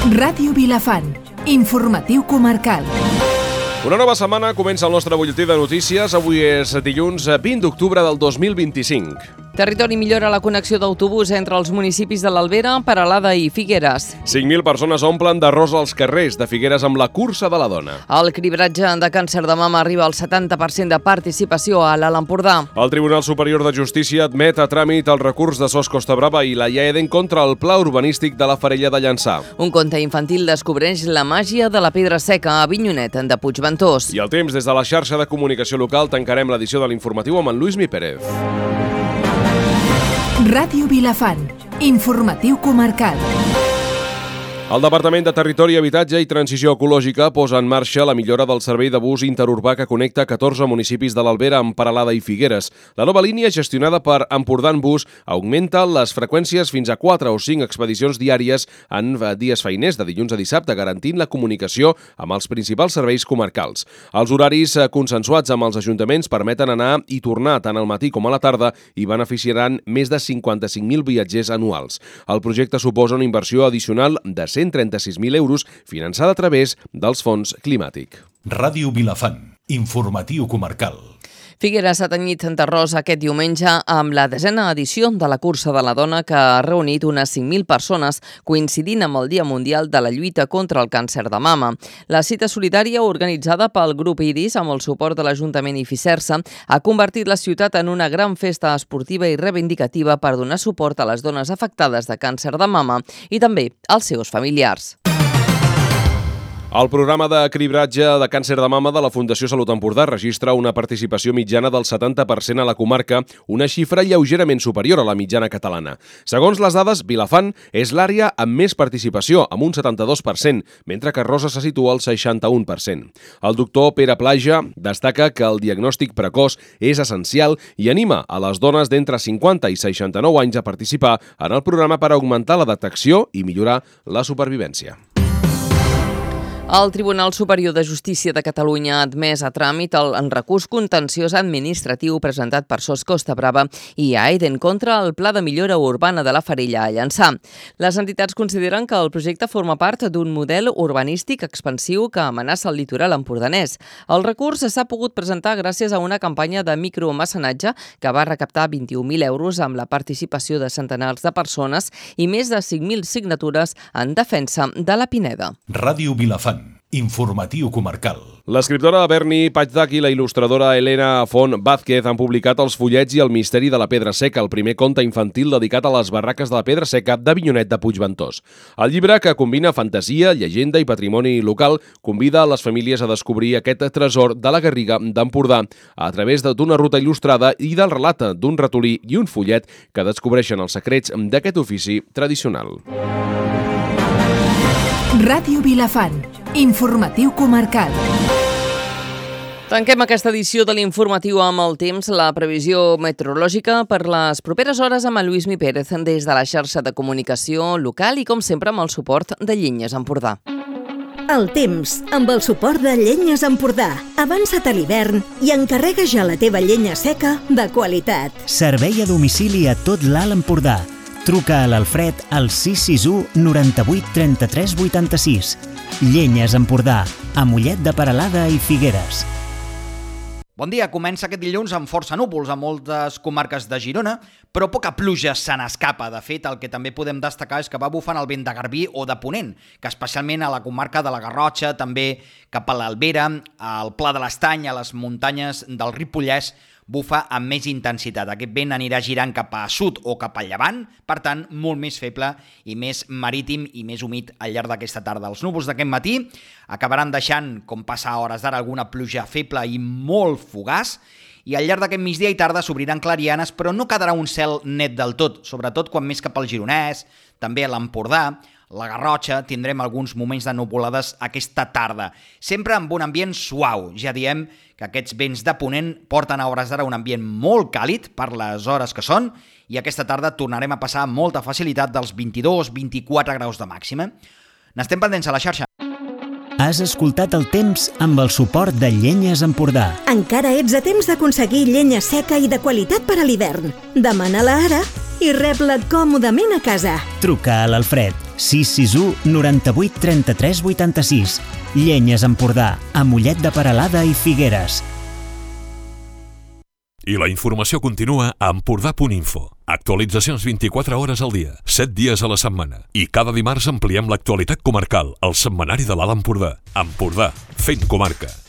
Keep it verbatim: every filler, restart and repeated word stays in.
Ràdio Vilafant, informatiu comarcal. Una nova setmana comença el nostre butlletí de notícies. Avui és dilluns vint d'octubre del dos mil vint-i-cinc. Territori millora la connexió d'autobús entre els municipis de l'Albera, Peralada i Figueres. cinc mil persones omplen de rosa els carrers de Figueres amb la cursa de la dona. El cribratge de càncer de mama arriba al setanta per cent de participació a l'Alt Empordà. El Tribunal Superior de Justícia admet a tràmit el recurs de Sos Costa Brava i la I A E D en contra el pla urbanístic de la Farella de Llançà. Un conte infantil descobreix la màgia de la pedra seca a Avinyonet de Puigventós. I el temps des de la xarxa de comunicació local tancarem l'edició de l'informatiu amb en Luismi Pérez. Ràdio Vilafant, informatiu comarcal. El Departament de Territori, Habitatge i Transició Ecològica posa en marxa la millora del servei de bus interurbà que connecta catorze municipis de l'Albera amb Peralada i Figueres. La nova línia, gestionada per Empordà en Bus, augmenta les freqüències fins a quatre o cinc expedicions diàries en dies feiners de dilluns a dissabte, garantint la comunicació amb els principals serveis comarcals. Els horaris consensuats amb els ajuntaments permeten anar i tornar tant al matí com a la tarda i beneficiaran més de cinquanta-cinc mil viatgers anuals. El projecte suposa una inversió addicional de cent trenta-sis mil euros finançada a través dels fons climàtic. Ràdio Vilafant, informatiu comarcal. Figueres ha tenyit de rosa aquest diumenge amb la desena edició de la cursa de la dona que ha reunit unes cinc mil persones coincidint amb el Dia Mundial de la Lluita contra el Càncer de Mama. La cita solidària organitzada pel grup Iris amb el suport de l'Ajuntament i Fisersa ha convertit la ciutat en una gran festa esportiva i reivindicativa per donar suport a les dones afectades de càncer de mama i també als seus familiars. El programa de cribratge de càncer de mama de la Fundació Salut Empordà registra una participació mitjana del setanta per cent a la comarca, una xifra lleugerament superior a la mitjana catalana. Segons les dades, Vilafant és l'àrea amb més participació, amb un setanta-dos per cent, mentre que Rosa se situa al seixanta-un per cent. El doctor Pere Plaja destaca que el diagnòstic precoç és essencial i anima a les dones d'entre cinquanta i seixanta-nou anys a participar en el programa per augmentar la detecció i millorar la supervivència. El Tribunal Superior de Justícia de Catalunya ha admès a tràmit el recurs contenciós administratiu presentat per Sos Costa Brava i I A E D en contra el Pla de Millora Urbana de la Farella a Llançà. Les entitats consideren que el projecte forma part d'un model urbanístic expansiu que amenaça el litoral empordanès. El recurs s'ha pogut presentar gràcies a una campanya de micromecenatge que va recaptar vint-i-un mil euros amb la participació de centenars de persones i més de cinc mil signatures en defensa de la Pineda. Ràdio Vilafant, informatiu comarcal. L'escriptora Berni Pajdak i la il·lustradora Elena Font Vázquez han publicat Els follets i el misteri de la pedra seca, el primer conte infantil dedicat a les barraques de la pedra seca d'Avinyonet de Puigventós. El llibre, que combina fantasia, llegenda i patrimoni local, convida a les famílies a descobrir aquest tresor de la Garriga d'Empordà a través d'una ruta il·lustrada i del relat d'un ratolí i un follet que descobreixen els secrets d'aquest ofici tradicional. Ràdio Vilafant, informatiu comarcal. Tanquem aquesta edició de l'informatiu amb el temps, la previsió meteorològica per les properes hores amb el Luismi Pérez des de la xarxa de comunicació local i, com sempre, amb el suport de Llenyes Empordà. El temps, amb el suport de Llenyes Empordà. Avança't a l'hivern i encarrega ja la teva llenya seca de qualitat. Servei a domicili a tot l'Alt Empordà. Truca a l'Alfred al sis sis u noranta-vuit trenta-tres vuitanta-sis. Llenyes Empordà, a Mollet de Peralada i Figueres. Bon dia, comença aquest dilluns amb força núvols a moltes comarques de Girona, però poca pluja se n'escapa. De fet, el que també podem destacar és que va bufant el vent de Garbí o de Ponent, que especialment a la comarca de la Garrotxa, també cap a l'Albera, al Pla de l'Estany, a les muntanyes del Ripollès, bufa amb més intensitat. Aquest vent anirà girant cap a sud o cap a llevant, per tant, molt més feble i més marítim i més humit al llarg d'aquesta tarda. Els núvols d'aquest matí acabaran deixant, com passa a hores d'ara, alguna pluja feble i molt fugaç, i al llarg d'aquest migdia i tarda s'obriran clarianes, però no quedarà un cel net del tot, sobretot quan més cap al Gironès, també a l'Empordà, la Garrotxa, tindrem alguns moments de nuvolades aquesta tarda. Sempre amb un ambient suau. Ja diem que aquests vents de ponent porten a hores d'ara un ambient molt càlid per les hores que són i aquesta tarda tornarem a passar amb molta facilitat dels vint-i-dos a vint-i-quatre graus de màxima. N'estem pendents a la xarxa. Has escoltat el temps amb el suport de Llenyes Empordà. Encara ets a temps d'aconseguir llenya seca i de qualitat per a l'hivern. Demana-la ara i rep-la còmodament a casa. Truca a l'Alfred sis sis u noranta-vuit trenta-tres vuitanta-sis. Llenyes Empordà, a Mollet de Peralada i Figueres. I la informació continua a empordà punt info. Actualitzacions vint-i-quatre hores al dia, set dies a la setmana. I cada dimarts ampliem l'actualitat comarcal, al setmanari de l'Alt Empordà. Empordà, fent comarca.